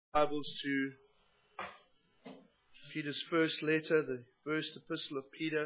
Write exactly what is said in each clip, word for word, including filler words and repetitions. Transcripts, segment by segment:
Bibles to Peter's first letter, the first epistle of Peter,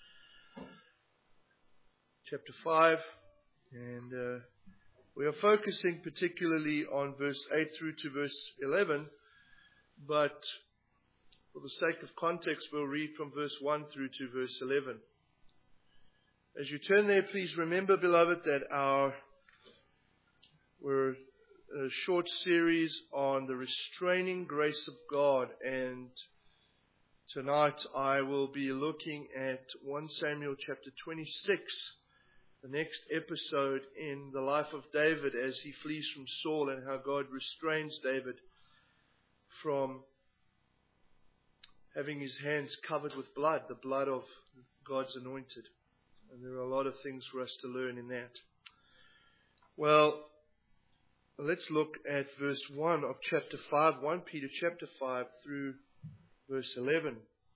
chapter five, and uh, we are focusing particularly on verse eight through to verse eleven, but for the sake of context, we'll read from verse one through to verse eleven. As you turn there, please remember, beloved, that our we're a short series on the restraining grace of God, and tonight I will be looking at First Samuel chapter twenty-six, the next episode in the life of David as he flees from Saul, and how God restrains David from having his hands covered with blood, the blood of God's anointed. And there are a lot of things for us to learn in that. Well, let's look at verse one of chapter five, First Peter chapter five through verse eleven.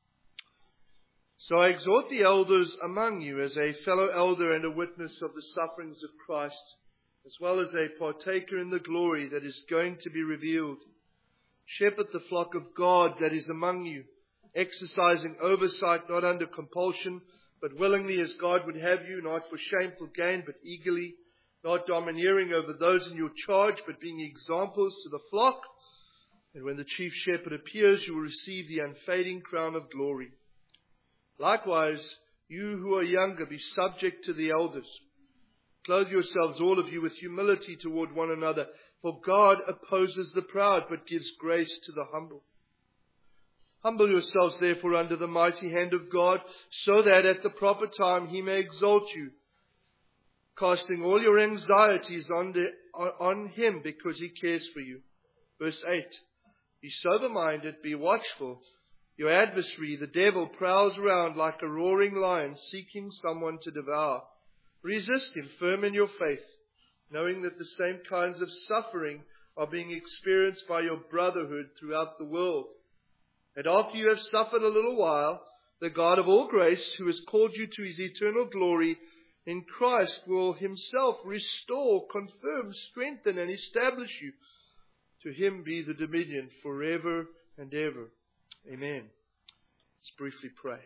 So I exhort the elders among you as a fellow elder and a witness of the sufferings of Christ, as well as a partaker in the glory that is going to be revealed. Shepherd the flock of God that is among you, exercising oversight not under compulsion, but willingly as God would have you, not for shameful gain, but eagerly, not domineering over those in your charge, but being examples to the flock. And when the chief shepherd appears, you will receive the unfading crown of glory. Likewise, you who are younger, be subject to the elders. Clothe yourselves, all of you, with humility toward one another, for God opposes the proud, but gives grace to the humble. Humble yourselves, therefore, under the mighty hand of God, so that at the proper time He may exalt you, casting all your anxieties on, the, on Him, because He cares for you. Verse eight. Be sober-minded, be watchful. Your adversary, the devil, prowls around like a roaring lion, seeking someone to devour. Resist him, firm in your faith, knowing that the same kinds of suffering are being experienced by your brotherhood throughout the world. And after you have suffered a little while, the God of all grace, who has called you to His eternal glory in Christ, will Himself restore, confirm, strengthen, and establish you. To Him be the dominion forever and ever. Amen. Let's briefly pray.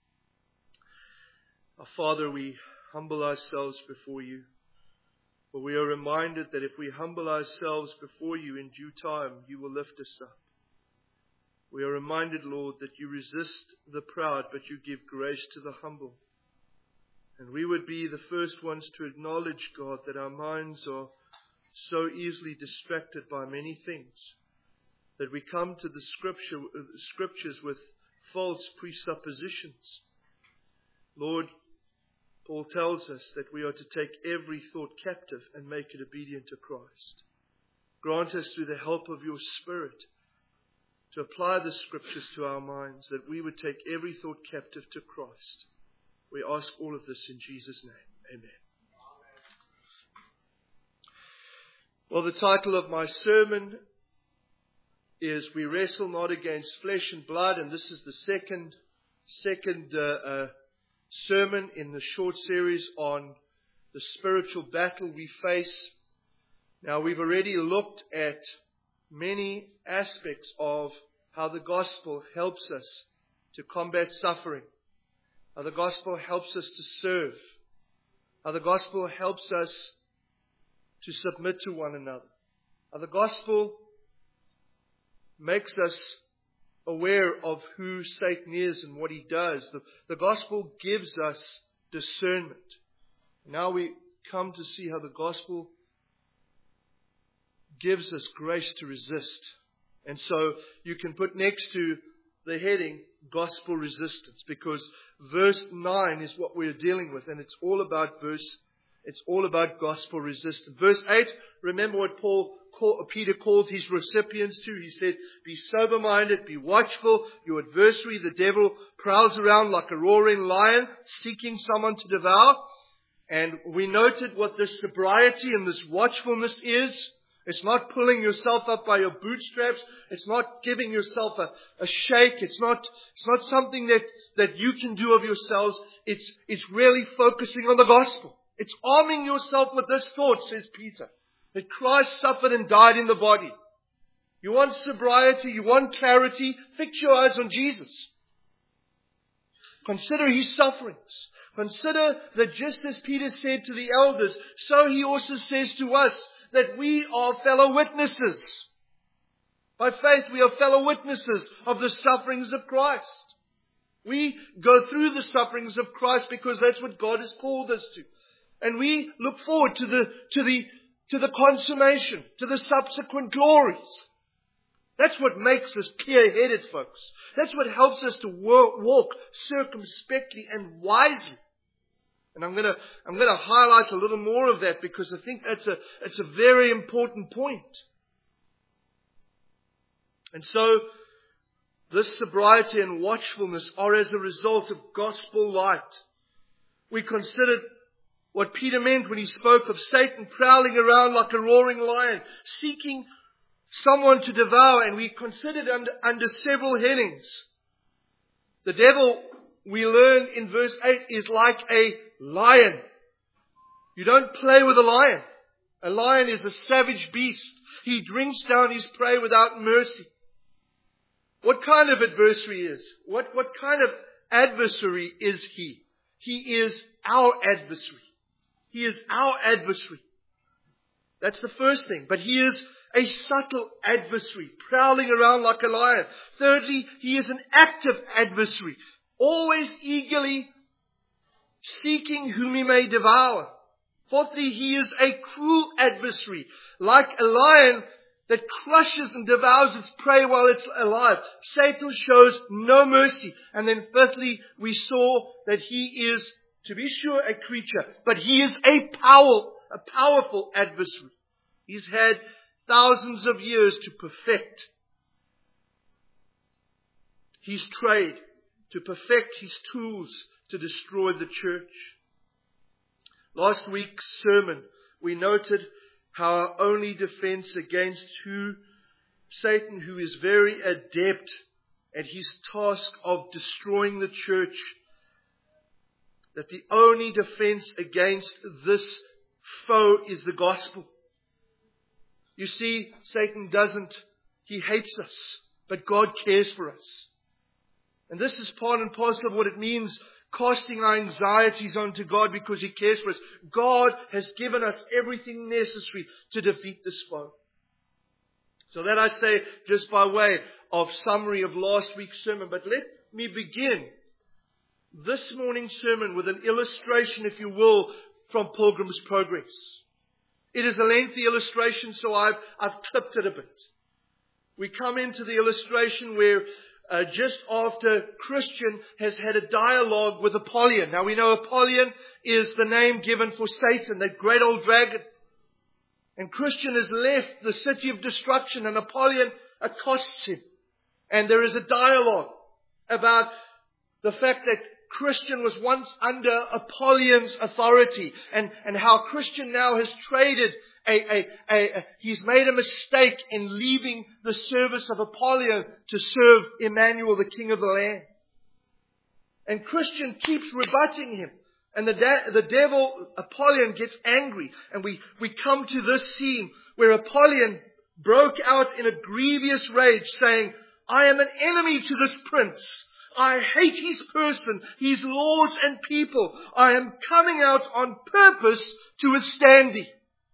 Our Father, we humble ourselves before you, for we are reminded that if we humble ourselves before you in due time, you will lift us up. We are reminded, Lord, that you resist the proud, but you give grace to the humble. And we would be the first ones to acknowledge, God, that our minds are so easily distracted by many things, that we come to the scripture, scriptures with false presuppositions. Lord, Paul tells us that we are to take every thought captive and make it obedient to Christ. Grant us, through the help of your Spirit, to apply the scriptures to our minds, that we would take every thought captive to Christ. We ask all of this in Jesus' name. Amen. Well, the title of my sermon is We Wrestle Not Against Flesh and Blood, and this is the second second uh, uh, sermon in the short series on the spiritual battle we face. Now, we've already looked at many aspects of how the gospel helps us to combat suffering, how the gospel helps us to serve, how the gospel helps us to submit to one another, how the gospel makes us aware of who Satan is and what he does. The, the gospel gives us discernment. Now we come to see how the gospel gives us grace to resist. And so you can put next to the heading, gospel resistance, because verse nine is what we're dealing with, and it's all about verse, it's all about gospel resistance. Verse eight, remember what Paul, call, Peter called his recipients to. He said, be sober-minded, be watchful. Your adversary, the devil, prowls around like a roaring lion, seeking someone to devour. And we noted what this sobriety and this watchfulness is. It's not pulling yourself up by your bootstraps. It's not giving yourself a, a shake. It's not, it's not something that, that you can do of yourselves. It's, it's really focusing on the gospel. It's arming yourself with this thought, says Peter, that Christ suffered and died in the body. You want sobriety, you want clarity, fix your eyes on Jesus. Consider His sufferings. Consider that just as Peter said to the elders, so he also says to us that we are fellow witnesses. By faith we are fellow witnesses of the sufferings of Christ. We go through the sufferings of Christ because that's what God has called us to. And we look forward to the, to the, to the consummation, to the subsequent glories. That's what makes us clear-headed, folks. That's what helps us to walk, walk circumspectly and wisely. And I'm going to I'm going to highlight a little more of that because I think that's a it's a very important point. And so, this sobriety and watchfulness are as a result of gospel light. We considered what Peter meant when he spoke of Satan prowling around like a roaring lion, seeking someone to devour, and we considered under, under several headings. The devil, we learn in verse eight, is like a lion. You don't play with a lion. A lion is a savage beast. He drinks down his prey without mercy. What kind of adversary is? What, what kind of adversary is he? He is our adversary. He is our adversary. That's the first thing. But he is a subtle adversary, prowling around like a lion. Thirdly, he is an active adversary, always eagerly seeking whom he may devour. Fourthly, he is a cruel adversary, like a lion that crushes and devours its prey while it's alive. Satan shows no mercy. And then fifthly, we saw that he is, to be sure, a creature, but he is a power, a powerful adversary. He's had thousands of years to perfect his trade, to perfect his tools to destroy the church. Last week's sermon, we noted how our only defense against who Satan, who is very adept at his task of destroying the church, that the only defense against this foe is the gospel. You see, Satan doesn't, he hates us, but God cares for us. And this is part and parcel of what it means, casting our anxieties onto God because He cares for us. God has given us everything necessary to defeat this foe. So that I say just by way of summary of last week's sermon. But let me begin this morning's sermon with an illustration, if you will, from Pilgrim's Progress. It is a lengthy illustration, so I've, I've clipped it a bit. We come into the illustration where Uh, just after Christian has had a dialogue with Apollyon. Now we know Apollyon is the name given for Satan, that great old dragon. And Christian has left the city of destruction and Apollyon accosts him. And there is a dialogue about the fact that Christian was once under Apollyon's authority and, and how Christian now has traded A, a, a, a, he's made a mistake in leaving the service of Apollyon to serve Emmanuel, the King of the land. And Christian keeps rebutting him. And the, da- the devil, Apollyon, gets angry. And we, we come to this scene where Apollyon broke out in a grievous rage, saying, I am an enemy to this prince. I hate his person, his laws and people. I am coming out on purpose to withstand thee.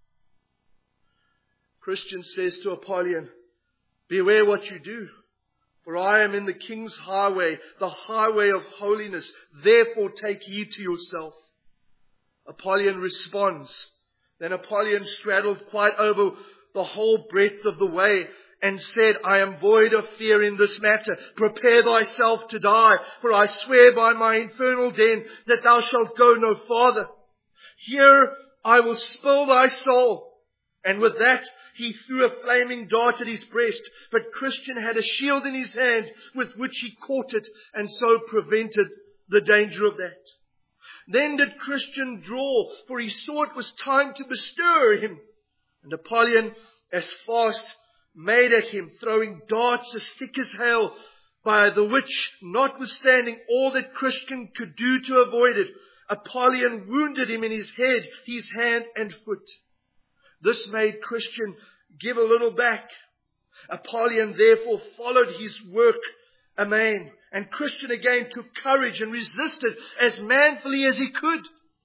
Christian says to Apollyon, beware what you do, for I am in the King's highway, the highway of holiness. Therefore take heed to yourself. Apollyon responds. Then Apollyon straddled quite over the whole breadth of the way and said, I am void of fear in this matter. Prepare thyself to die, for I swear by my infernal den that thou shalt go no farther. Here I will spill thy soul. And with that, he threw a flaming dart at his breast. But Christian had a shield in his hand with which he caught it and so prevented the danger of that. Then did Christian draw, for he saw it was time to bestir him. And Apollyon, as fast, made at him, throwing darts as thick as hail, by the which, notwithstanding all that Christian could do to avoid it, Apollyon wounded him in his head, his hand and foot. This made Christian give a little back. Apollyon therefore followed his work amain, and Christian again took courage and resisted as manfully as he could.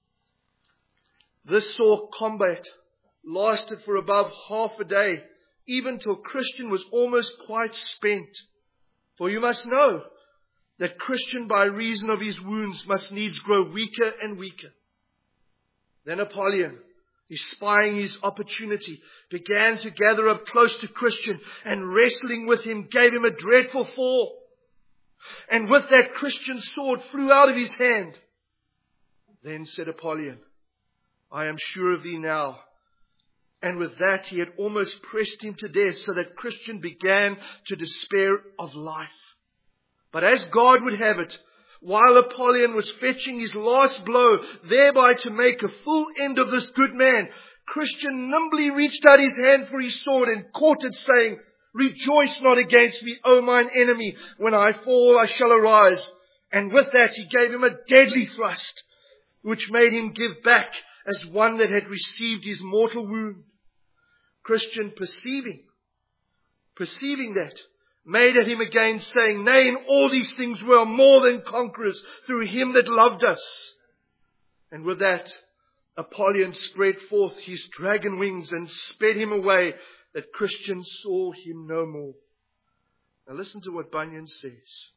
This sore combat lasted for above half a day, even till Christian was almost quite spent. For you must know that Christian, by reason of his wounds, must needs grow weaker and weaker. Then Apollyon, espying his opportunity, began to gather up close to Christian, and wrestling with him gave him a dreadful fall. And with that, Christian's sword flew out of his hand. Then said Apollyon, I am sure of thee now. And with that he had almost pressed him to death, so that Christian began to despair of life. But as God would have it, while Apollyon was fetching his last blow, thereby to make a full end of this good man, Christian nimbly reached out his hand for his sword and caught it, saying, Rejoice not against me, O mine enemy. When I fall, I shall arise. And with that he gave him a deadly thrust, which made him give back as one that had received his mortal wound. Christian, perceiving, perceiving that, made at him again, saying, Nay, in all these things we are more than conquerors through him that loved us. And with that, Apollyon spread forth his dragon wings and sped him away, that Christian saw him no more. Now listen to what Bunyan says.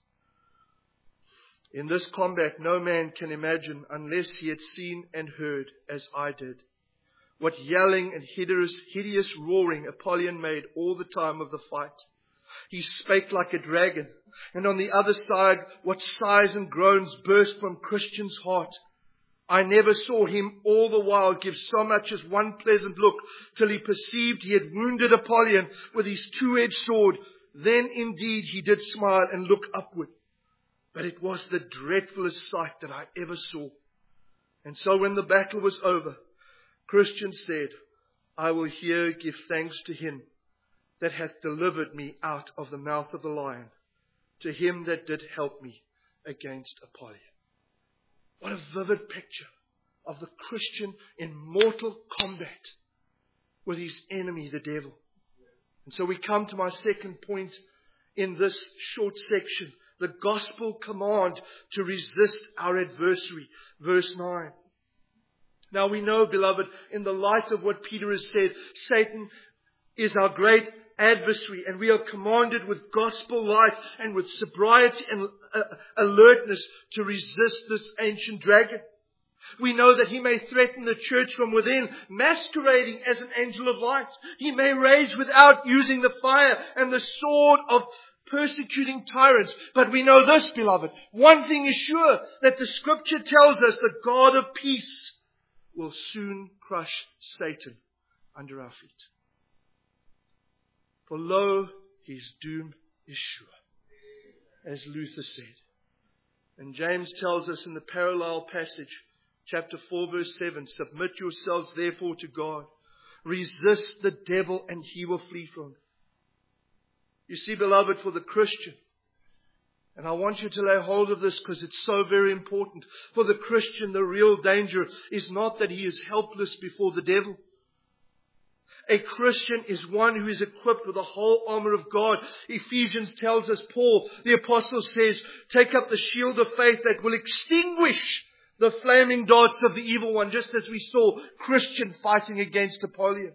In this combat no man can imagine, unless he had seen and heard, as I did, what yelling and hideous, hideous roaring Apollyon made all the time of the fight. He spake like a dragon, and on the other side what sighs and groans burst from Christian's heart. I never saw him all the while give so much as one pleasant look, till he perceived he had wounded Apollyon with his two-edged sword. Then indeed he did smile and look upward. But it was the dreadfulest sight that I ever saw. And so when the battle was over, Christian said, I will here give thanks to him that hath delivered me out of the mouth of the lion, to him that did help me against Apollyon. What a vivid picture of the Christian in mortal combat with his enemy, the devil. And so we come to my second point in this short section, the gospel command to resist our adversary. Verse nine. Now we know, beloved, in the light of what Peter has said, Satan is our great adversary, and we are commanded with gospel light and with sobriety and uh, alertness to resist this ancient dragon. We know that he may threaten the church from within, masquerading as an angel of light. He may rage without, using the fire and the sword of persecuting tyrants. But we know this, beloved. One thing is sure, that the scripture tells us the God of peace will soon crush Satan under our feet. For lo, his doom is sure, as Luther said. And James tells us in the parallel passage, chapter four, verse seven, submit yourselves therefore to God. Resist the devil and he will flee from you. You see, beloved, for the Christian, and I want you to lay hold of this because it's so very important. For the Christian, the real danger is not that he is helpless before the devil. A Christian is one who is equipped with the whole armor of God. Ephesians tells us, Paul, the apostle says, take up the shield of faith that will extinguish the flaming darts of the evil one, just as we saw Christian fighting against Apollyon.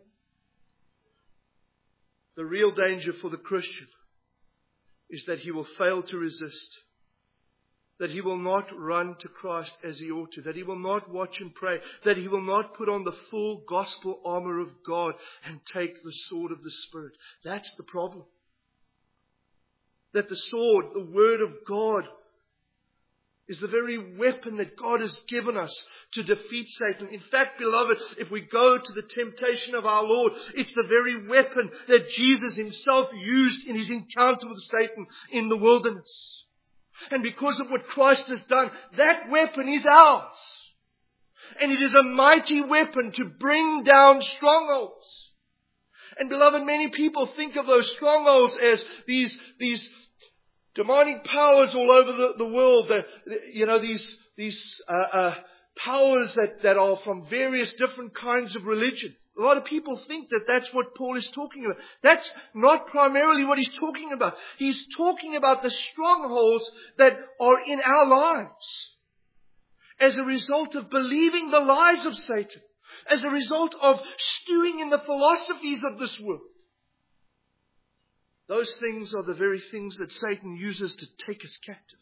The real danger for the Christian is that he will fail to resist, that he will not run to Christ as he ought to, that he will not watch and pray, that he will not put on the full gospel armor of God and take the sword of the Spirit. That's the problem. That the sword, the word of God, is the very weapon that God has given us to defeat Satan. In fact, beloved, if we go to the temptation of our Lord, it's the very weapon that Jesus himself used in his encounter with Satan in the wilderness. And because of what Christ has done, that weapon is ours. And it is a mighty weapon to bring down strongholds. And beloved, many people think of those strongholds as these, these demonic powers all over the, the world. The, the, you know, these, these uh, uh, powers that, that are from various different kinds of religion. A lot of people think that that's what Paul is talking about. That's not primarily what he's talking about. He's talking about the strongholds that are in our lives as a result of believing the lies of Satan, as a result of stewing in the philosophies of this world. Those things are the very things that Satan uses to take us captive.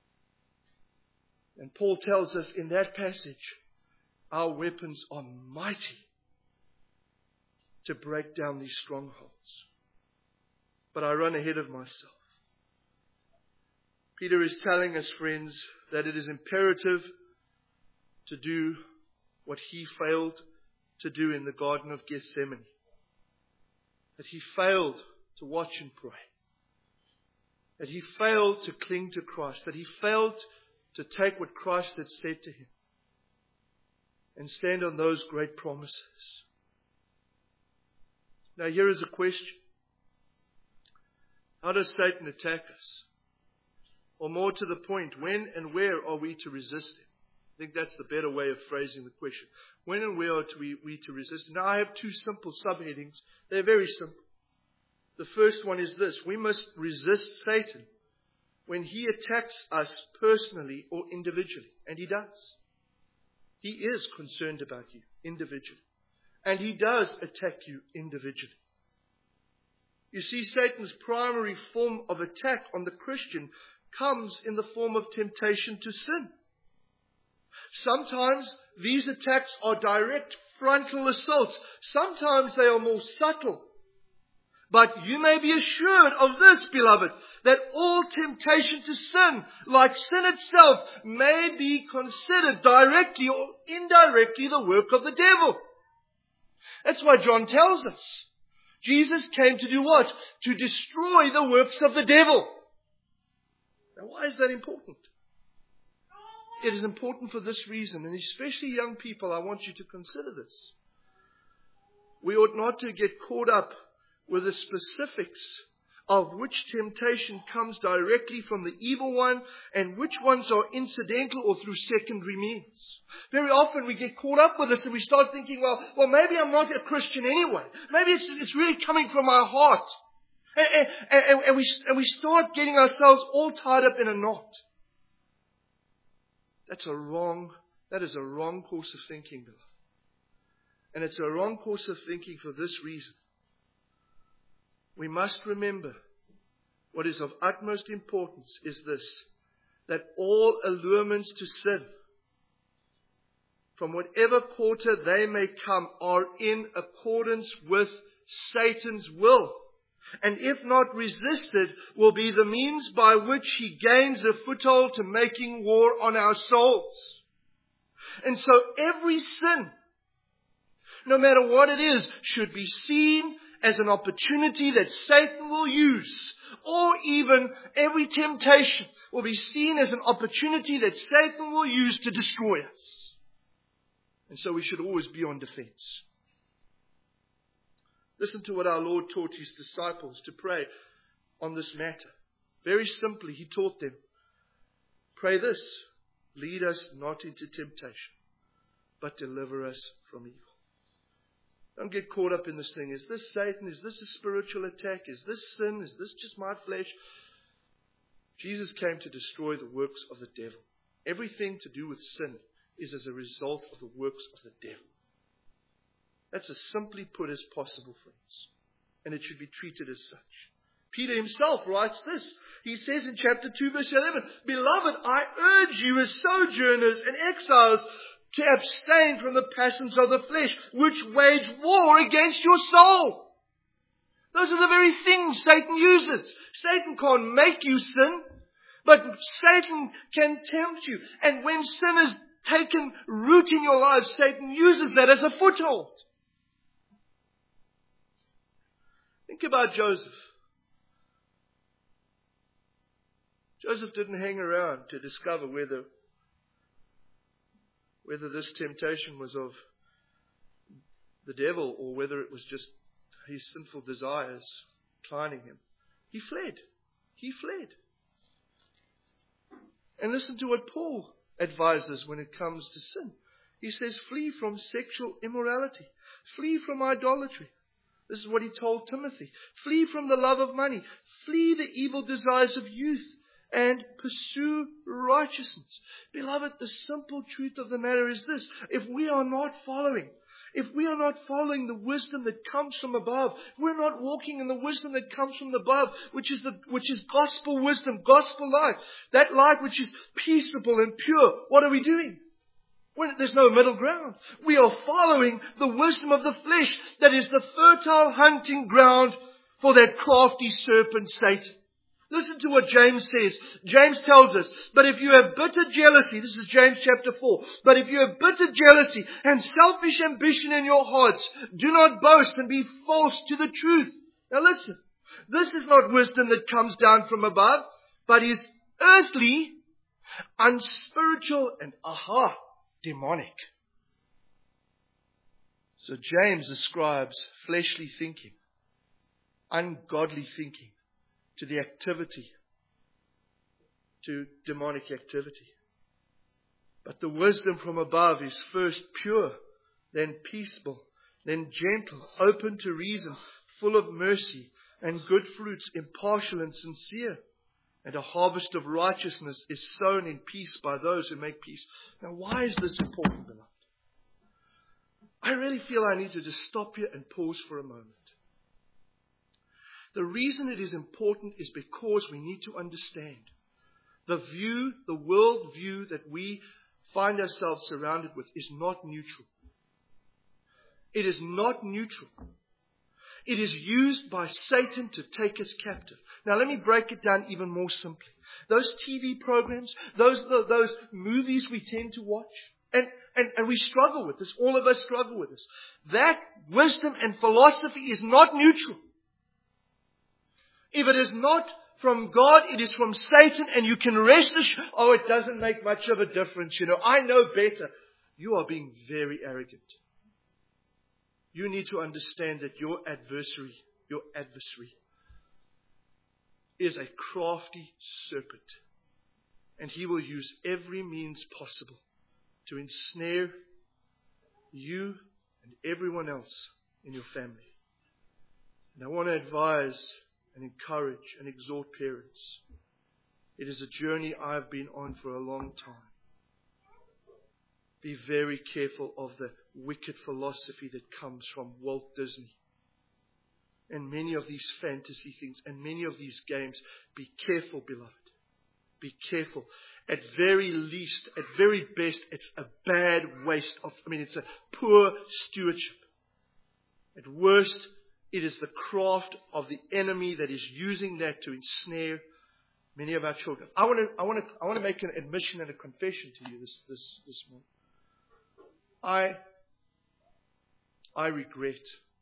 And Paul tells us in that passage, our weapons are mighty to break down these strongholds. But I run ahead of myself. Peter is telling us, friends, that it is imperative to do what he failed to do in the Garden of Gethsemane. That he failed to watch and pray. That he failed to cling to Christ. That he failed to take what Christ had said to him and stand on those great promises. Now here is a question. How does Satan attack us? Or more to the point, when and where are we to resist him? I think that's the better way of phrasing the question. When and where are we, we to resist him? Now I have two simple subheadings. They're very simple. The first one is this. We must resist Satan when he attacks us personally or individually. And he does. He is concerned about you individually. And he does attack you individually. You see, Satan's primary form of attack on the Christian comes in the form of temptation to sin. Sometimes these attacks are direct frontal assaults. Sometimes they are more subtle. But you may be assured of this, beloved, that all temptation to sin, like sin itself, may be considered directly or indirectly the work of the devil. That's why John tells us. Jesus came to do what? To destroy the works of the devil. Now why is that important? It is important for this reason, and especially young people, I want you to consider this. We ought not to get caught up with the specifics of which temptation comes directly from the evil one and which ones are incidental or through secondary means. Very often we get caught up with this and we start thinking, well, well, maybe I'm not a Christian anyway. Maybe it's, it's really coming from my heart. And, and, and, and, we, and we start getting ourselves all tied up in a knot. That's a wrong, that is a wrong course of thinking, beloved. And it's a wrong course of thinking for this reason. We must remember what is of utmost importance is this, that all allurements to sin, from whatever quarter they may come, are in accordance with Satan's will. And if not resisted, will be the means by which he gains a foothold to making war on our souls. And so every sin, no matter what it is, should be seen as an opportunity that Satan will use, or even every temptation will be seen as an opportunity that Satan will use to destroy us. And so we should always be on defense. Listen to what our Lord taught his disciples to pray on this matter. Very simply, he taught them, pray this, lead us not into temptation, but deliver us from evil. Don't get caught up in this thing. Is this Satan? Is this a spiritual attack? Is this sin? Is this just my flesh? Jesus came to destroy the works of the devil. Everything to do with sin is as a result of the works of the devil. That's as simply put as possible, friends. And it should be treated as such. Peter himself writes this. He says in chapter two, verse eleven, Beloved, I urge you as sojourners and exiles to abstain from the passions of the flesh, which wage war against your soul. Those are the very things Satan uses. Satan can't make you sin, but Satan can tempt you. And when sin has taken root in your life, Satan uses that as a foothold. Think about Joseph. Joseph didn't hang around to discover whether whether this temptation was of the devil or whether it was just his sinful desires inclining him. He fled. He fled. And listen to what Paul advises when it comes to sin. He says, flee from sexual immorality. Flee from idolatry. This is what he told Timothy. Flee from the love of money. Flee the evil desires of youth. And pursue righteousness. Beloved, the simple truth of the matter is this. If we are not following, if we are not following the wisdom that comes from above, we're not walking in the wisdom that comes from above, which is the, which is gospel wisdom, gospel life, that life which is peaceable and pure, what are we doing? When there's no middle ground. We are following the wisdom of the flesh that is the fertile hunting ground for that crafty serpent Satan. Listen to what James says. James tells us, but if you have bitter jealousy, this is James chapter four, but if you have bitter jealousy and selfish ambition in your hearts, do not boast and be false to the truth. Now listen, this is not wisdom that comes down from above, but is earthly, unspiritual, and aha, demonic. So James ascribes fleshly thinking, ungodly thinking, to the activity, to demonic activity. But the wisdom from above is first pure, then peaceable, then gentle, open to reason, full of mercy and good fruits, impartial and sincere. And a harvest of righteousness is sown in peace by those who make peace. Now, why is this important, beloved? I really feel I need to just stop here and pause for a moment. The reason it is important is because we need to understand the view, the world view that we find ourselves surrounded with is not neutral. It is not neutral. It is used by Satan to take us captive. Now let me break it down even more simply. Those T V programs, those, those movies we tend to watch, and, and, and we struggle with this. All of us struggle with this. That wisdom and philosophy is not neutral. If it is not from God, it is from Satan, and you can rest assured, oh, it doesn't make much of a difference. You know, I know better. You are being very arrogant. You need to understand that your adversary, your adversary, is a crafty serpent. And he will use every means possible to ensnare you and everyone else in your family. And I want to advise and encourage and exhort parents. It is a journey I've been on for a long time. Be very careful of the wicked philosophy that comes from Walt Disney. And many of these fantasy things and many of these games. Be careful, beloved. Be careful. At very least, at very best, it's a bad waste of, I mean, it's a poor stewardship. At worst, it is the craft of the enemy that is using that to ensnare many of our children. I want to, I want to, I want to make an admission and a confession to you this, this, this morning. I, I regret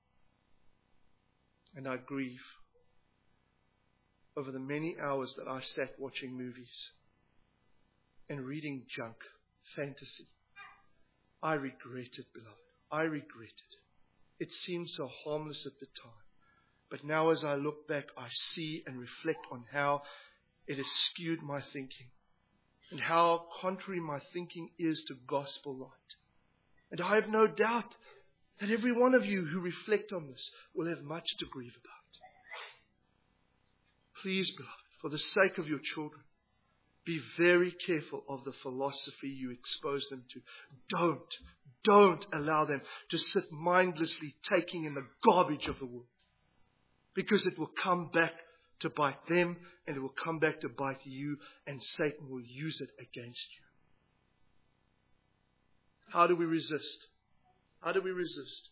and I grieve over the many hours that I sat watching movies and reading junk, fantasy. I regret it, beloved. I regret it. It seemed so harmless at the time. But now as I look back, I see and reflect on how it has skewed my thinking and how contrary my thinking is to gospel light. And I have no doubt that every one of you who reflect on this will have much to grieve about. Please, beloved, for the sake of your children, be very careful of the philosophy you expose them to. Don't, don't allow them to sit mindlessly taking in the garbage of the world. Because it will come back to bite them, and it will come back to bite you, and Satan will use it against you. How do we resist? How do we resist?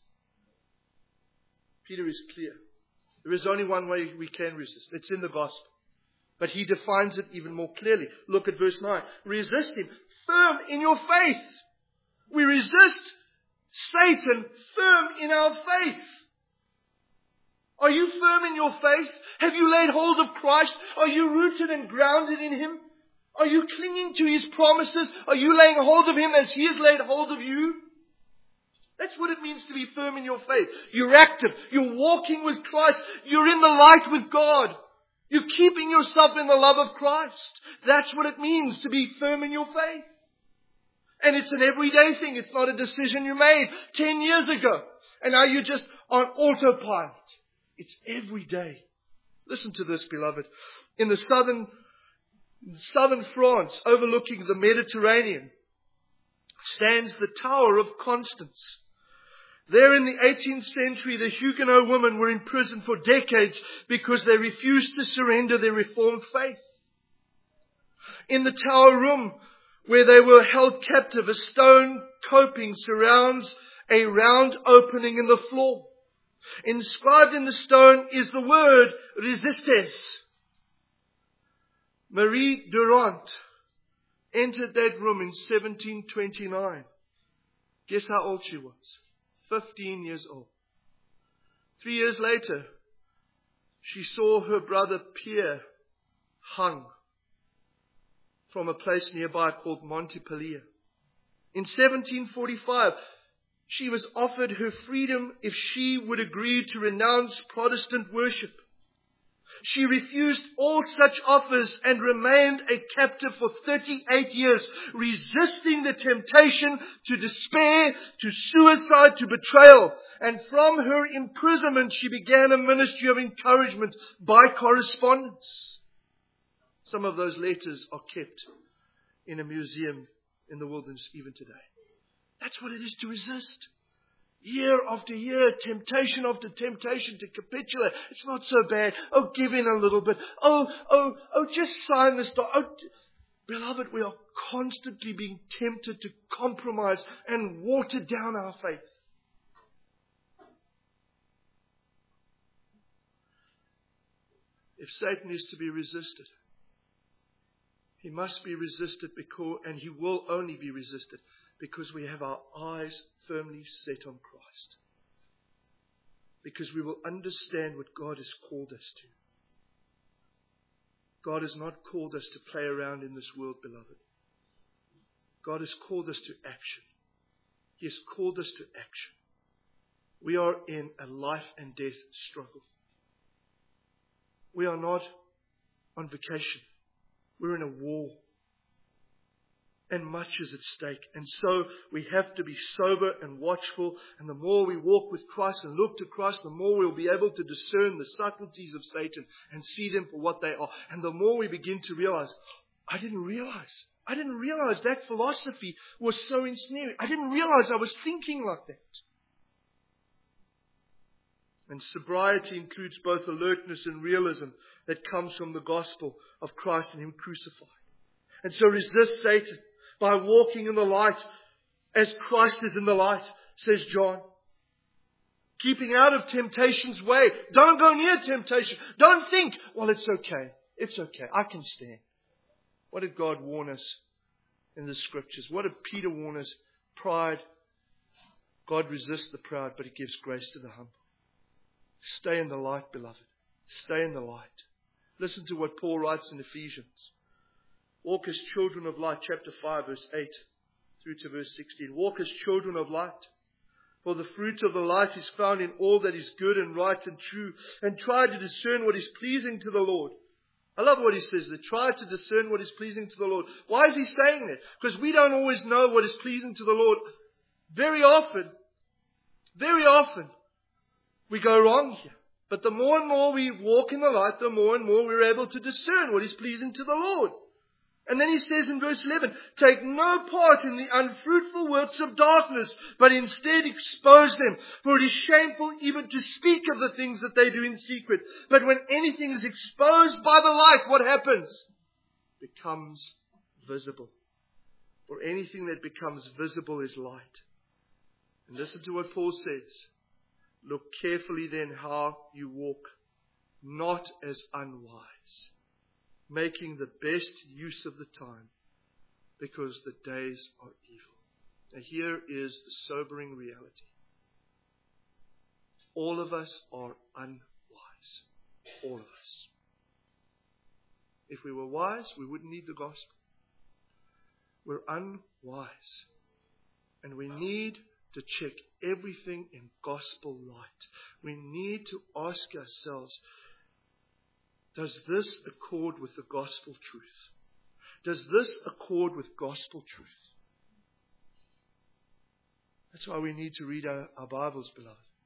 Peter is clear. There is only one way we can resist. It's in the gospel. But he defines it even more clearly. Look at verse nine. Resist him, firm in your faith. We resist Satan firm in our faith. Are you firm in your faith? Have you laid hold of Christ? Are you rooted and grounded in him? Are you clinging to his promises? Are you laying hold of him as he has laid hold of you? That's what it means to be firm in your faith. You're active. You're walking with Christ. You're in the light with God. You're keeping yourself in the love of Christ. That's what it means to be firm in your faith. And it's an everyday thing. It's not a decision you made ten years ago. And now you're just on autopilot. It's every day. Listen to this, beloved. In the southern, southern France, overlooking the Mediterranean, stands the Tower of Constance. There in the eighteenth century, the Huguenot women were imprisoned for decades because they refused to surrender their Reformed faith. In the tower room where they were held captive, a stone coping surrounds a round opening in the floor. Inscribed in the stone is the word resistes. Marie Durand entered that room in seventeen twenty-nine. Guess how old she was? fifteen years old. Three years later, she saw her brother Pierre hung from a place nearby called Montpellier. In seventeen forty-five, she was offered her freedom if she would agree to renounce Protestant worship. She refused all such offers and remained a captive for thirty-eight years, resisting the temptation to despair, to suicide, to betrayal. And from her imprisonment, she began a ministry of encouragement by correspondence. Some of those letters are kept in a museum in the wilderness even today. That's what it is to resist. Year after year, temptation after temptation to capitulate. It's not so bad. Oh, give in a little bit. Oh, oh, oh, just sign this. Do- oh, beloved, we are constantly being tempted to compromise and water down our faith. If Satan is to be resisted, he must be resisted because, and he will only be resisted because we have our eyes firmly set on Christ. Because we will understand what God has called us to. God has not called us to play around in this world, beloved. God has called us to action. He has called us to action. We are in a life and death struggle. We are not on vacation. We're in a war. And much is at stake. And so we have to be sober and watchful. And the more we walk with Christ and look to Christ, the more we'll be able to discern the subtleties of Satan and see them for what they are. And the more we begin to realize, I didn't realize. I didn't realize that philosophy was so ensnaring. I didn't realize I was thinking like that. And sobriety includes both alertness and realism that comes from the gospel of Christ and Him crucified. And so resist Satan by walking in the light as Christ is in the light, says John. Keeping out of temptation's way. Don't go near temptation. Don't think, well, it's okay. It's okay. I can stand. What did God warn us in the scriptures? What did Peter warn us? Pride. God resists the proud, but He gives grace to the humble. Stay in the light, beloved. Stay in the light. Listen to what Paul writes in Ephesians. Walk as children of light, chapter five, verse eight through to verse sixteen. Walk as children of light. For the fruit of the light is found in all that is good and right and true. And try to discern what is pleasing to the Lord. I love what he says there. Try to discern what is pleasing to the Lord. Why is he saying that? Because we don't always know what is pleasing to the Lord. Very often, very often, we go wrong here. But the more and more we walk in the light, the more and more we're able to discern what is pleasing to the Lord. And then he says in verse eleven, take no part in the unfruitful works of darkness, but instead expose them. For it is shameful even to speak of the things that they do in secret. But when anything is exposed by the light, what happens? It becomes visible. For anything that becomes visible is light. And listen to what Paul says. Look carefully then how you walk, not as unwise, making the best use of the time, because the days are evil. Now here is the sobering reality. All of us are unwise. All of us. If we were wise, we wouldn't need the gospel. We're unwise. And we need to check everything in gospel light. We need to ask ourselves, does this accord with the gospel truth? Does this accord with gospel truth? That's why we need to read our, our Bibles, beloved.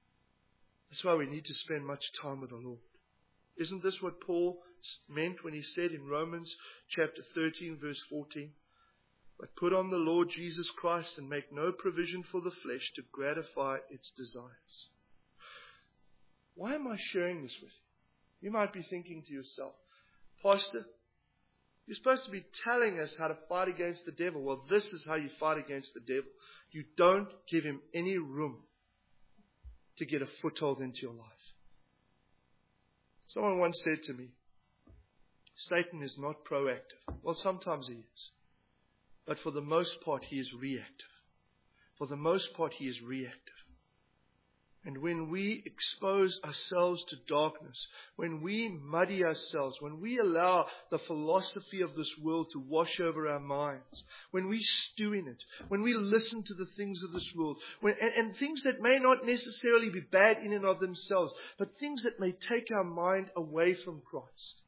That's why we need to spend much time with the Lord. Isn't this what Paul meant when he said in Romans chapter thirteen, verse fourteen? But put on the Lord Jesus Christ and make no provision for the flesh to gratify its desires. Why am I sharing this with you? You might be thinking to yourself, Pastor, you're supposed to be telling us how to fight against the devil. Well, this is how you fight against the devil. You don't give him any room to get a foothold into your life. Someone once said to me, Satan is not proactive. Well, sometimes he is. But for the most part, he is reactive. For the most part, he is reactive. And when we expose ourselves to darkness, when we muddy ourselves, when we allow the philosophy of this world to wash over our minds, when we stew in it, when we listen to the things of this world, when, and, and things that may not necessarily be bad in and of themselves, but things that may take our mind away from Christ,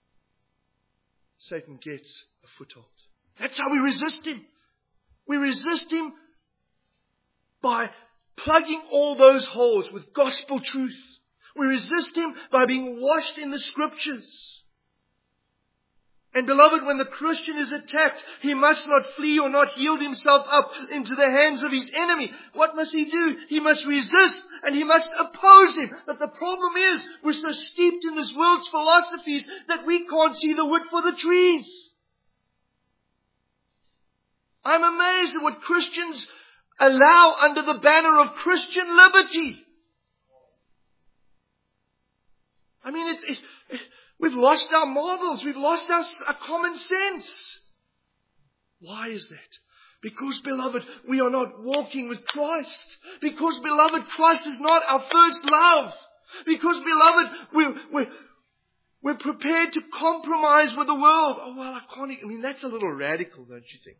Satan gets a foothold. That's how we resist him. We resist him by plugging all those holes with gospel truth. We resist him by being washed in the scriptures. And beloved, when the Christian is attacked, he must not flee or not yield himself up into the hands of his enemy. What must he do? He must resist and he must oppose him. But the problem is, we're so steeped in this world's philosophies that we can't see the wood for the trees. I'm amazed at what Christians allow under the banner of Christian liberty. I mean, it's, it's, it, we've lost our marvels. We've lost our, our common sense. Why is that? Because, beloved, we are not walking with Christ. Because, beloved, Christ is not our first love. Because, beloved, we're, we're, we're prepared to compromise with the world. Oh, well, I can't... I mean, that's a little radical, don't you think?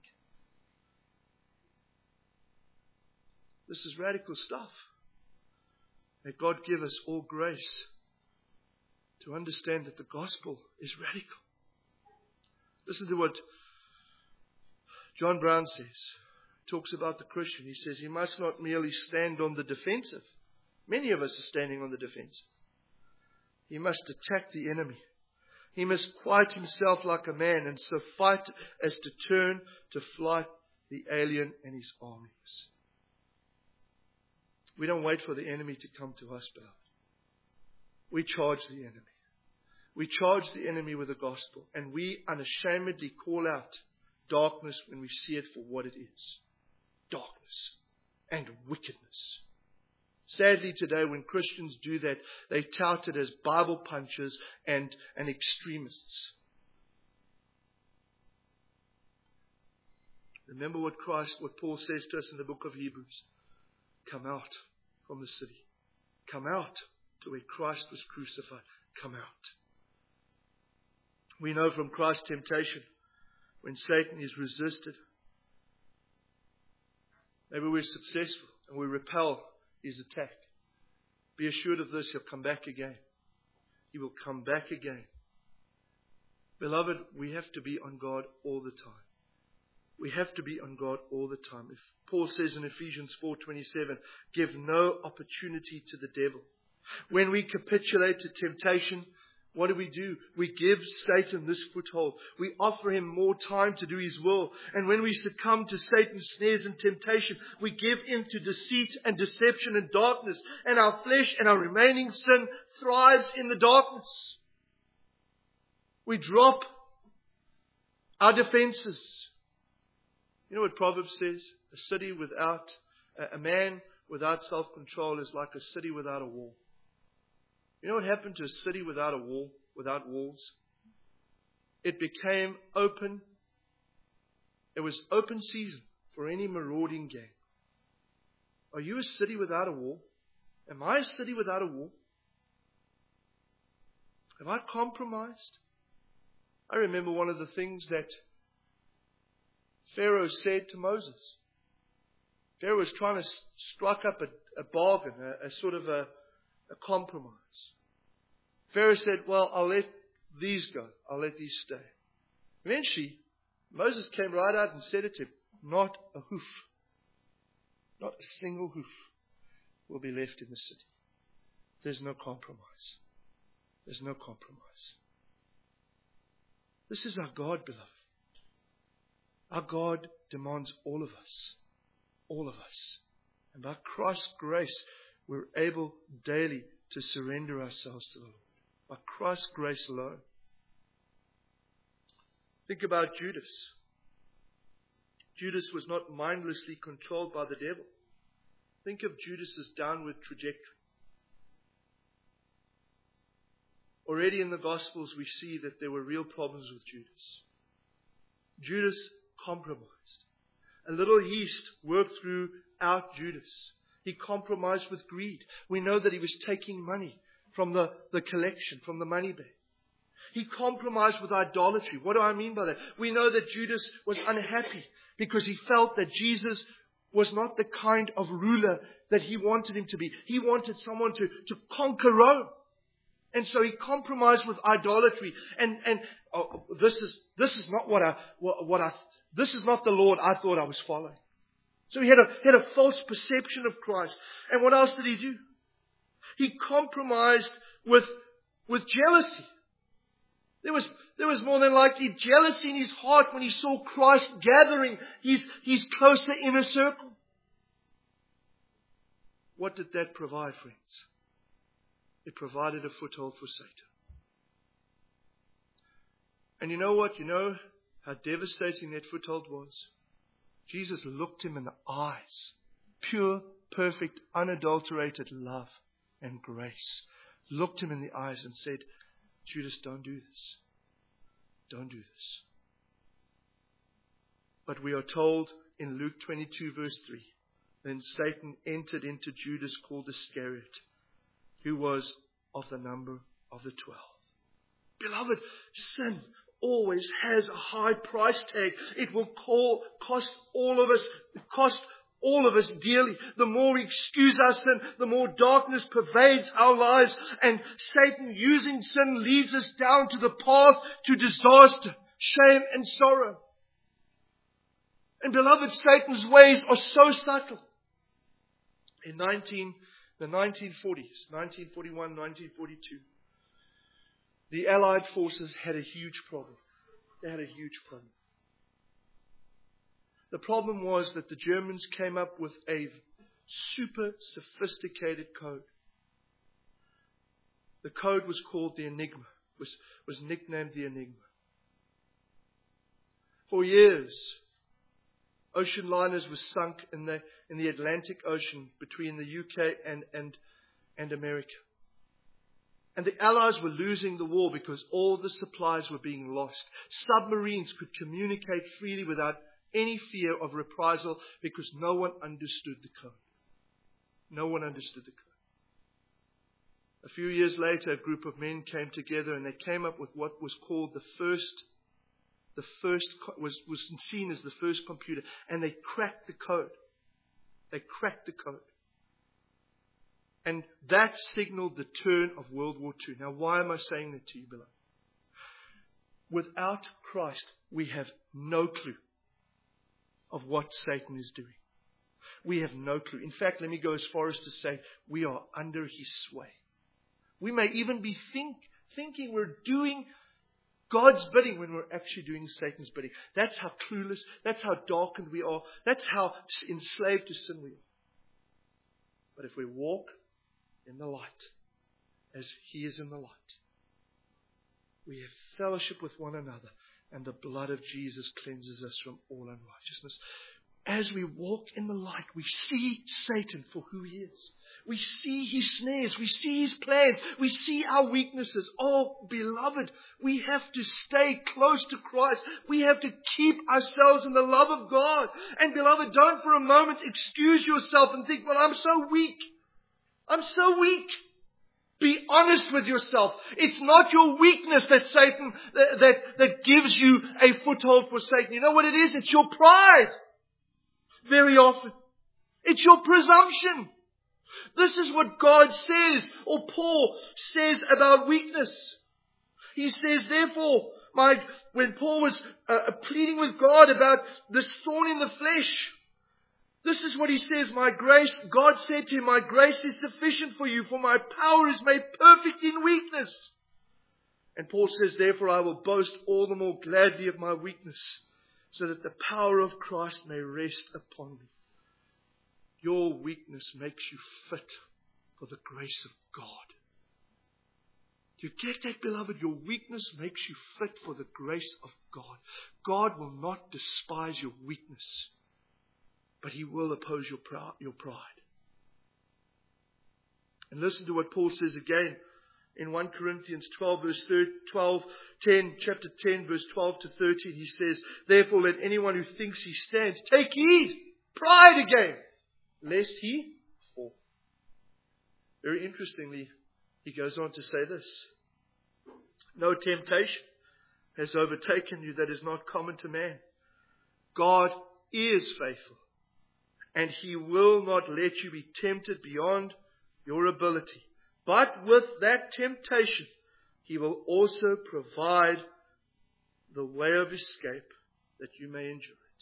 This is radical stuff. May God give us all grace to understand that the gospel is radical. Listen to what John Brown says. He talks about the Christian. He says he must not merely stand on the defensive. Many of us are standing on the defensive. He must attack the enemy. He must quiet himself like a man and so fight as to turn to flight the alien and his armies. We don't wait for the enemy to come to us, beloved. We charge the enemy. We charge the enemy with the gospel. And we unashamedly call out darkness when we see it for what it is. Darkness and wickedness. Sadly today, when Christians do that, they tout it as Bible punchers and, and extremists. Remember what Christ, what Paul says to us in the book of Hebrews. Come out from the city. Come out to where Christ was crucified. Come out. We know from Christ's temptation, when Satan is resisted, maybe we're successful and we repel his attack. Be assured of this, he'll come back again. He will come back again. Beloved, we have to be on guard all the time. We have to be on guard all the time. If Paul says in Ephesians four twenty-seven, give no opportunity to the devil. When we capitulate to temptation, what do we do? We give Satan this foothold. We offer him more time to do his will. And when we succumb to Satan's snares and temptation, we give in to deceit and deception and darkness. And our flesh and our remaining sin thrives in the darkness. We drop our defenses. You know what Proverbs says? A city without, a man without self-control is like a city without a wall. You know what happened to a city without a wall, without walls? It became open. It was open season for any marauding gang. Are you a city without a wall? Am I a city without a wall? Have I compromised? I remember one of the things that Pharaoh said to Moses. Pharaoh was trying to strike up a, a bargain, a, a sort of a, a compromise. Pharaoh said, well, I'll let these go. I'll let these stay. Eventually, Moses came right out and said it to him, not a hoof, not a single hoof will be left in the city. there's no compromise. There's no compromise. This is our God, beloved. Our God demands all of us. All of us. And by Christ's grace, we're able daily to surrender ourselves to the Lord. By Christ's grace alone. Think about Judas. Judas was not mindlessly controlled by the devil. Think of Judas's downward trajectory. Already in the Gospels we see that there were real problems with Judas. Judas compromised. A little yeast worked throughout Judas. He compromised with greed. We know that he was taking money from the, the collection, from the money bag. He compromised with idolatry. What do I mean by that? We know that Judas was unhappy because he felt that Jesus was not the kind of ruler that he wanted him to be. He wanted someone to, to conquer Rome. And so he compromised with idolatry. And, and oh, this is, this is not what I, what, what I, this is not the Lord I thought I was following. So he had a, he had a false perception of Christ. And what else did he do? He compromised with, with jealousy. There was, there was more than likely jealousy in his heart when he saw Christ gathering his, his closer inner circle. What did that provide, friends? It provided a foothold for Satan. And you know what? You know how devastating that foothold was? Jesus looked him in the eyes. Pure, perfect, unadulterated love and grace. Looked him in the eyes and said, Judas, don't do this. Don't do this. But we are told in Luke twenty-two verse three, then Satan entered into Judas called Iscariot, who was of the number of the twelve. Beloved, sin always has a high price tag. It will call, cost all of us, cost all of us dearly. The more we excuse our sin, the more darkness pervades our lives. And Satan, using sin, leads us down to the path to disaster, shame and sorrow. And beloved, Satan's ways are so subtle. In nineteen The nineteen forties, nineteen forty-one, nineteen forty-two, the Allied forces had a huge problem. They had a huge problem. The problem was that the Germans came up with a super sophisticated code. The code was called the Enigma, was, was nicknamed the Enigma. For years, ocean liners were sunk in the in the Atlantic Ocean between the U K and, and, and America. And the Allies were losing the war because all the supplies were being lost. Submarines could communicate freely without any fear of reprisal because no one understood the code. No one understood the code. A few years later, a group of men came together and they came up with what was called the first The first was, was seen as the first computer, and they cracked the code. They cracked the code. And that signaled the turn of World War Two. Now, why am I saying that to you, beloved? Without Christ, we have no clue of what Satan is doing. We have no clue. In fact, let me go as far as to say we are under his sway. We may even be think, thinking we're doing God's bidding when we're actually doing Satan's bidding. That's how clueless, that's how darkened we are. That's how enslaved to sin we are. But if we walk in the light, as he is in the light, we have fellowship with one another, and the blood of Jesus cleanses us from all unrighteousness. As we walk in the light, we see Satan for who he is. We see his snares. We see his plans. We see our weaknesses. Oh, beloved, we have to stay close to Christ. We have to keep ourselves in the love of God. And beloved, don't for a moment excuse yourself and think, well, I'm so weak. I'm so weak. Be honest with yourself. It's not your weakness that Satan, that, that, that gives you a foothold for Satan. You know what it is? It's your pride. Very often. It's your presumption. This is what God says, or Paul says about weakness. He says, therefore, my, when Paul was uh, pleading with God about this thorn in the flesh, This is what he says, my grace, God said to him, my grace is sufficient for you, for my power is made perfect in weakness. And Paul says, therefore I will boast all the more gladly of my weakness, so that the power of Christ may rest upon me. Your weakness makes you fit for the grace of God. Do you get that, beloved? Your weakness makes you fit for the grace of God. God will not despise your weakness, but He will oppose your pride. Your pride. And listen to what Paul says again in First Corinthians twelve, verse twelve, ten, chapter ten, verse twelve to thirteen. He says, therefore let anyone who thinks he stands take heed, pride again, lest he fall. Very interestingly, he goes on to say this: no temptation has overtaken you that is not common to man. God is faithful, and He will not let you be tempted beyond your ability. But with that temptation, He will also provide the way of escape that you may endure it.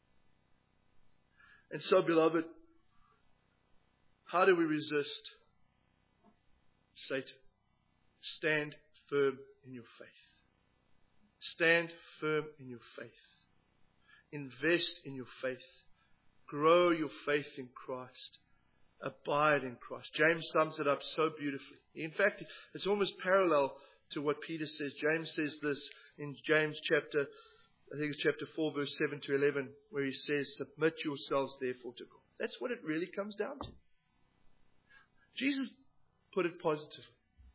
And so, beloved, how do we resist Satan? Stand firm in your faith. Stand firm in your faith. Invest in your faith. Grow your faith in Christ. Abide in Christ. James sums it up so beautifully. In fact, it's almost parallel to what Peter says. James says this in James chapter, I think it's chapter four, verse seven to eleven, where he says, submit yourselves therefore to God. That's what it really comes down to. Jesus put it positively.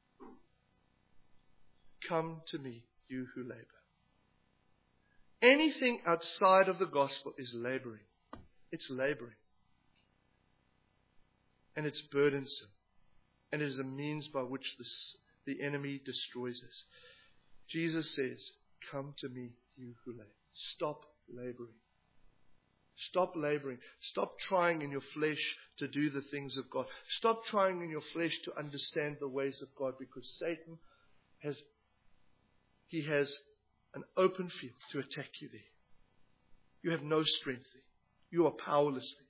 Come to me, you who labor. Anything outside of the gospel is laboring. It's laboring. And it's burdensome. And it is a means by which this, the enemy destroys us. Jesus says, come to me, you who labor. Stop laboring. Stop laboring. Stop trying in your flesh to do the things of God. Stop trying in your flesh to understand the ways of God, because Satan has, he has an open field to attack you there. You have no strength there. You are powerless there.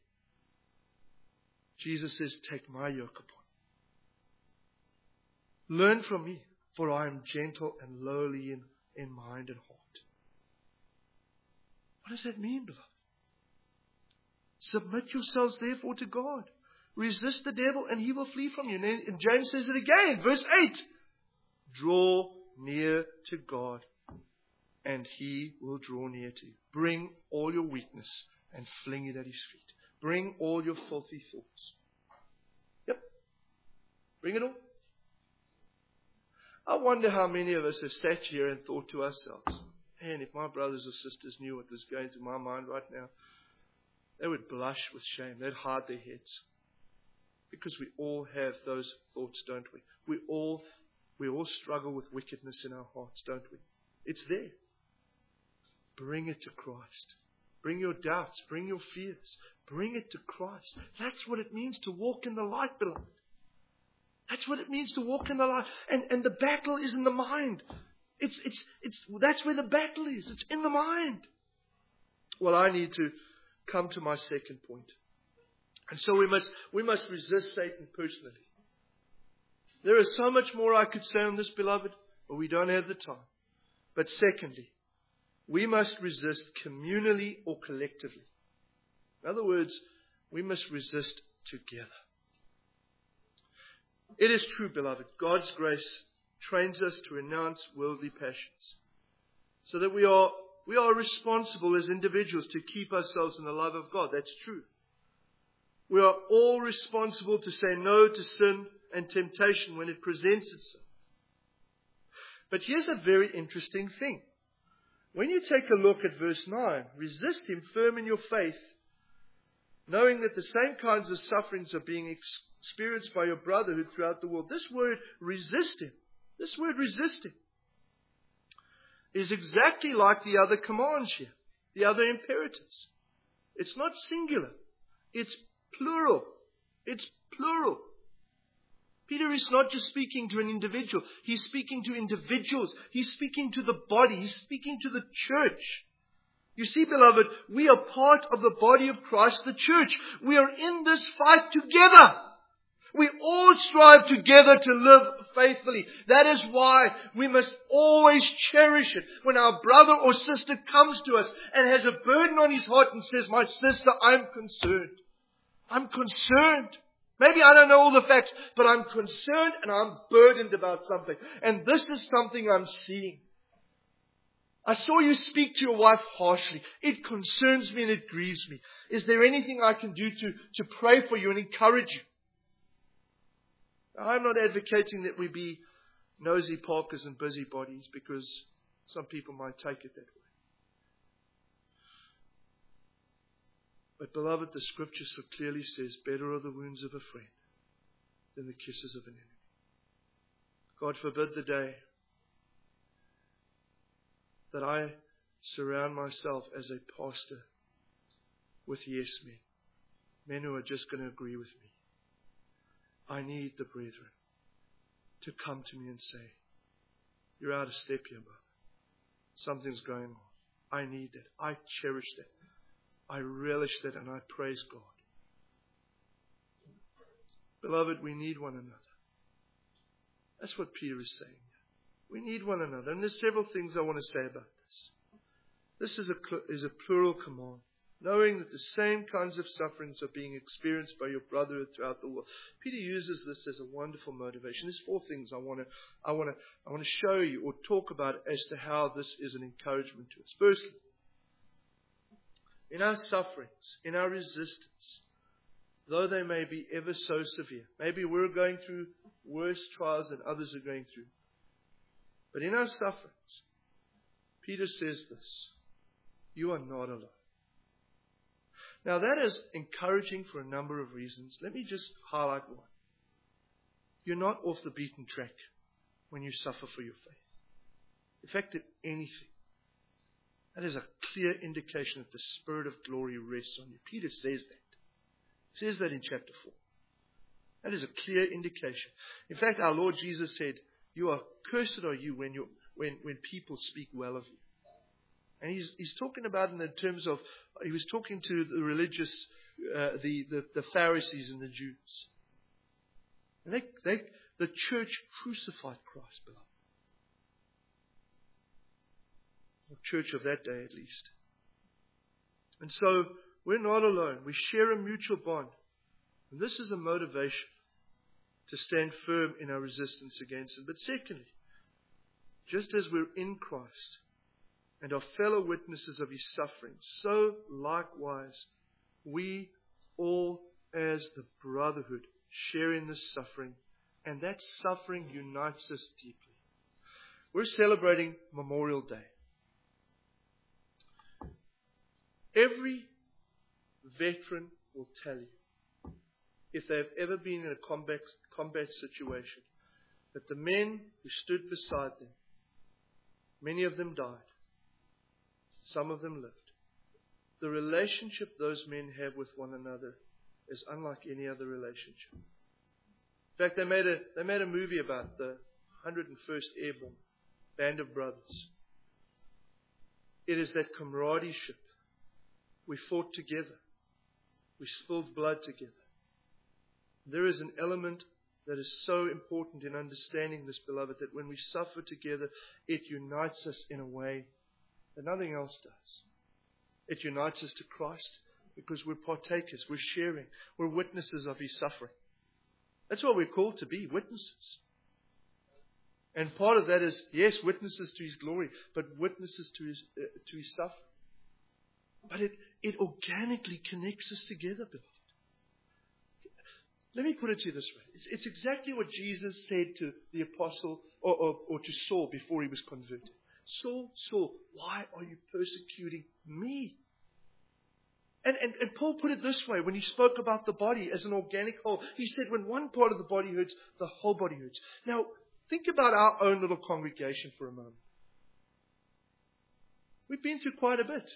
Jesus says, take my yoke upon you. Learn from me, for I am gentle and lowly in, in mind and heart. What does that mean, beloved? Submit yourselves therefore to God. Resist the devil and he will flee from you. And, then, and James says it again, verse eight. Draw near to God and He will draw near to you. Bring all your weakness and fling it at His feet. Bring all your filthy thoughts. Yep. Bring it all. I wonder how many of us have sat here and thought to ourselves, man, if my brothers or sisters knew what was going through my mind right now, they would blush with shame. They'd hide their heads. Because we all have those thoughts, don't we? We all, we all struggle with wickedness in our hearts, don't we? It's there. Bring it to Christ. Bring your doubts. Bring your fears. Bring it to Christ. That's what it means to walk in the light, beloved. That's what it means to walk in the light. And, and the battle is in the mind. It's, it's, it's, that's where the battle is. It's in the mind. Well, I need to come to my second point. And so we must, we must resist Satan personally. There is so much more I could say on this, beloved, but we don't have the time. But secondly, we must resist communally or collectively. In other words, we must resist together. It is true, beloved, God's grace trains us to renounce worldly passions, so that we are we are responsible as individuals to keep ourselves in the love of God. That's true. We are all responsible to say no to sin and temptation when it presents itself. But here's a very interesting thing. When you take a look at verse nine, resist him firm in your faith, knowing that the same kinds of sufferings are being experienced by your brotherhood throughout the world. This word, resist him, this word, resist him, is exactly like the other commands here, the other imperatives. It's not singular. It's plural. It's plural. Peter is not just speaking to an individual. He's speaking to individuals. He's speaking to the body. He's speaking to the church. You see, beloved, we are part of the body of Christ, the church. We are in this fight together. We all strive together to live faithfully. That is why we must always cherish it. When our brother or sister comes to us and has a burden on his heart and says, my sister, I'm concerned. I'm concerned. Maybe I don't know all the facts, but I'm concerned and I'm burdened about something. And this is something I'm seeing. I saw you speak to your wife harshly. It concerns me and it grieves me. Is there anything I can do to, to pray for you and encourage you? I'm not advocating that we be nosy parkers and busybodies, because some people might take it that way. But beloved, the scripture so clearly says, better are the wounds of a friend than the kisses of an enemy. God forbid the day that I surround myself as a pastor with yes men, men who are just going to agree with me. I need the brethren to come to me and say, you're out of step here, brother. Something's going on. I need that. I cherish that. I relish that, and I praise God. Beloved, we need one another. That's what Peter is saying. We need one another. And there's several things I want to say about this. This is a, is a plural command. Knowing that the same kinds of sufferings are being experienced by your brother throughout the world. Peter uses this as a wonderful motivation. There's four things I want to, I want to, I want to show you or talk about as to how this is an encouragement to us. Firstly, in our sufferings, in our resistance, though they may be ever so severe, maybe we're going through worse trials than others are going through, but in our sufferings, Peter says this, you are not alone. Now that is encouraging for a number of reasons. Let me just highlight one. You're not off the beaten track when you suffer for your faith. In fact, if anything, that is a clear indication that the Spirit of glory rests on you. Peter says that. He says that in chapter four. That is a clear indication. In fact, our Lord Jesus said, you are cursed are you when you when, when people speak well of you. And he's, he's talking about in the terms of, he was talking to the religious, uh, the, the, the Pharisees and the Jews. And they, they, the church crucified Christ, beloved. The church of that day, at least. And so, we're not alone. We share a mutual bond. And this is a motivation to stand firm in our resistance against it. But secondly, just as we're in Christ, and are fellow witnesses of his suffering, so likewise we all as the brotherhood share in this suffering, and that suffering unites us deeply. We're celebrating Memorial Day. Every veteran will tell you, if they've ever been in a combat, combat situation, that the men who stood beside them, many of them died. Some of them lived. The relationship those men have with one another is unlike any other relationship. In fact, they made a, they made a movie about the one hundred first Airborne Band of Brothers. It is that camaraderie. We fought together. We spilled blood together. There is an element that is so important in understanding this, beloved, that when we suffer together, it unites us in a way that nothing else does. It unites us to Christ because we're partakers, we're sharing, we're witnesses of his suffering. That's what we're called to be, witnesses. And part of that is, yes, witnesses to his glory, but witnesses to his uh, to his suffering. But it, it organically connects us together, beloved. Let me put it to you this way. It's, it's exactly what Jesus said to the apostle or, or, or to Saul before he was converted. Saul, Saul, why are you persecuting me? And, and, and Paul put it this way when he spoke about the body as an organic whole. He said when one part of the body hurts, the whole body hurts. Now, think about our own little congregation for a moment. We've been through quite a bit.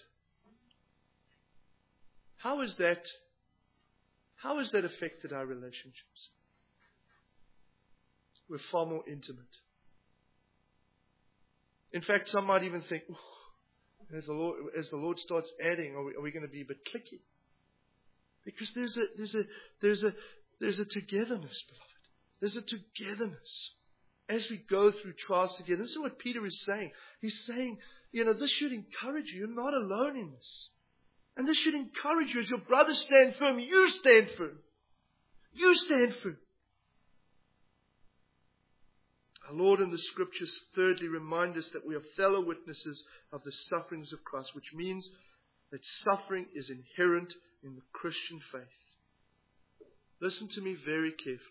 How is that, how has that affected our relationships? We're far more intimate. In fact, some might even think, As the Lord, as the Lord starts adding, are we, are we going to be a bit clicky? Because there's a, there's a, there's a, there's a togetherness, beloved. There's a togetherness. As we go through trials together, this is what Peter is saying. He's saying, you know, this should encourage you. You're not alone in this. And this should encourage you. As your brothers stand firm, you stand firm. You stand firm. Our Lord in the Scriptures thirdly remind us that we are fellow witnesses of the sufferings of Christ, which means that suffering is inherent in the Christian faith. Listen to me very carefully.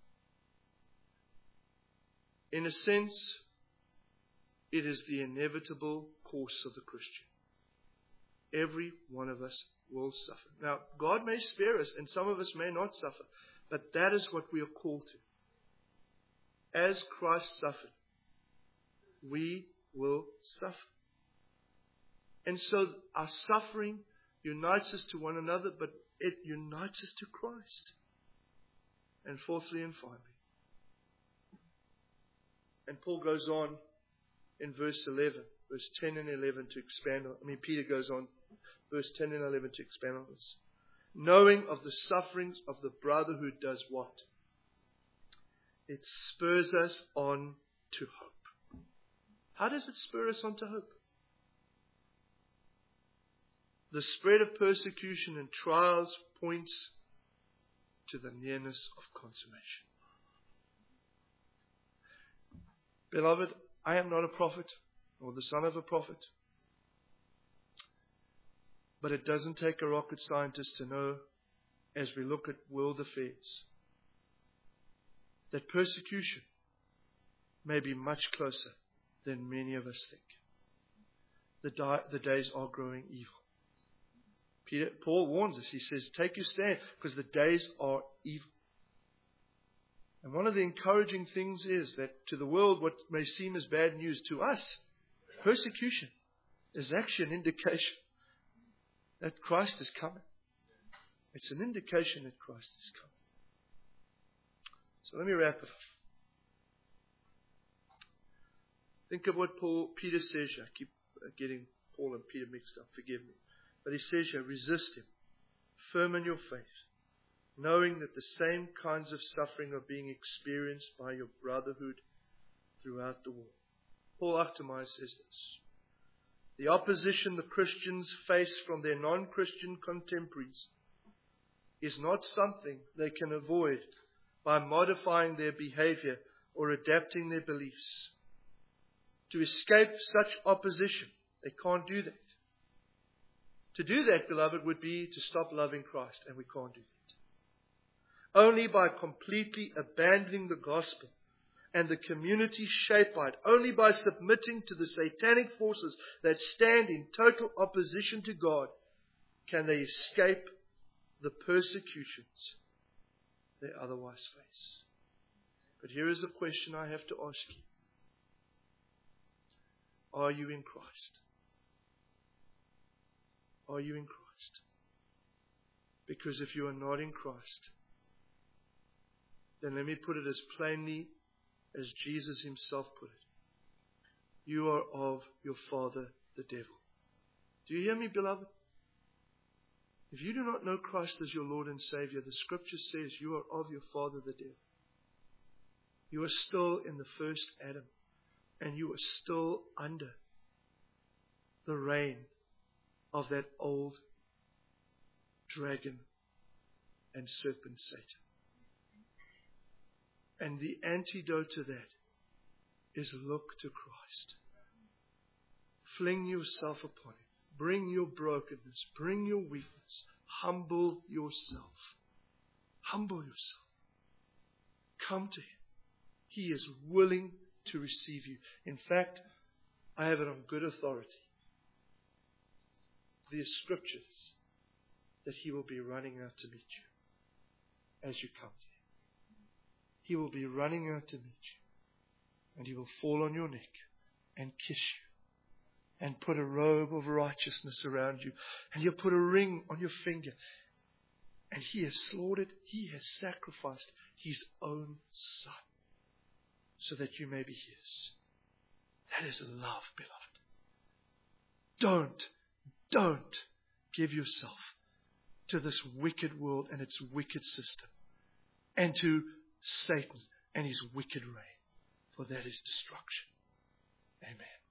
In a sense, it is the inevitable course of the Christian. Every one of us will suffer. Now, God may spare us, and some of us may not suffer, but that is what we are called to. As Christ suffered, we will suffer. And so our suffering unites us to one another, but it unites us to Christ. And fourthly and finally, and Paul goes on in verse eleven, verse ten and eleven to expand on, I mean Peter goes on, verse ten and eleven to expand on this. Knowing of the sufferings of the brotherhood does what? It spurs us on to hope. How does it spur us on to hope? The spread of persecution and trials points to the nearness of consummation. Beloved, I am not a prophet or the son of a prophet. But it doesn't take a rocket scientist to know, as we look at world affairs, that persecution may be much closer than many of us think. The, di- the days are growing evil. Peter, Paul warns us. He says, take your stand, because the days are evil. And one of the encouraging things is that to the world, what may seem as bad news, to us, persecution is actually an indication that Christ is coming. It's an indication that Christ is coming. So let me wrap it up. Think of what Paul, Peter says here. I keep getting Paul and Peter mixed up. Forgive me. But he says here, resist him. Firm in your faith, knowing that the same kinds of suffering are being experienced by your brotherhood throughout the world. Paul Achtemeier says this. The opposition the Christians face from their non-Christian contemporaries is not something they can avoid by modifying their behavior or adapting their beliefs. To escape such opposition, they can't do that. To do that, beloved, would be to stop loving Christ, and we can't do that. Only by completely abandoning the gospel and the community shaped by it, only by submitting to the satanic forces that stand in total opposition to God, can they escape the persecutions they otherwise face. But here is a question I have to ask you. Are you in Christ? Are you in Christ? Because if you are not in Christ, then let me put it as plainly as Jesus himself put it. You are of your father, the devil. Do you hear me, beloved? If you do not know Christ as your Lord and Savior, the Scripture says you are of your father, the devil. You are still in the first Adam, and you are still under the reign of that old dragon and serpent Satan. And the antidote to that is look to Christ. Fling yourself upon him. Bring your brokenness. Bring your weakness. Humble yourself. Humble yourself. Come to him. He is willing to receive you. In fact, I have it on good authority. The Scriptures that he will be running out to meet you as you come to him. He will be running out to meet you, and he will fall on your neck and kiss you and put a robe of righteousness around you, and he'll put a ring on your finger. And he has slaughtered, he has sacrificed his own son so that you may be his. That is love, beloved. don't, don't give yourself to this wicked world and its wicked system, and to Satan and his wicked reign, for that is destruction. Amen.